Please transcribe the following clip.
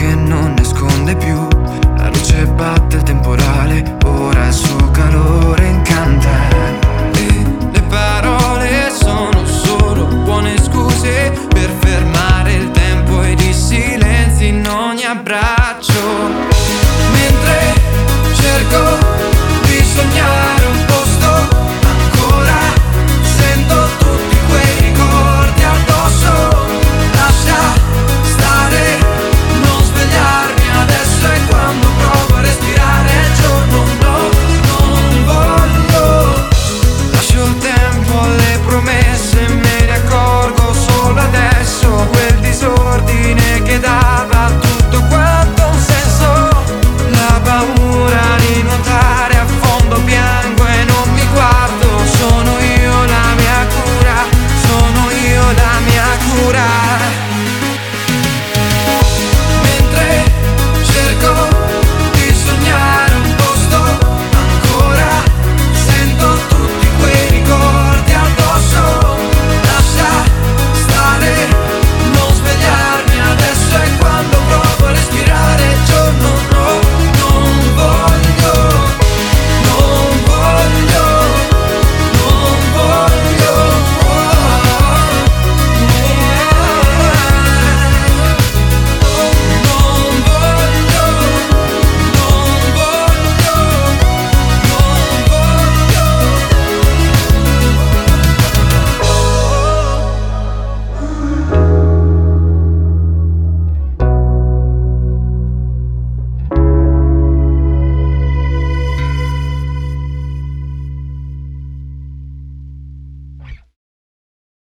che non nasconde più. La luce batte il temporale, ora il suo calore incanta. E le parole sono solo buone scuse per fermare il tempo ed i silenzi in ogni abbraccio. Mentre cerco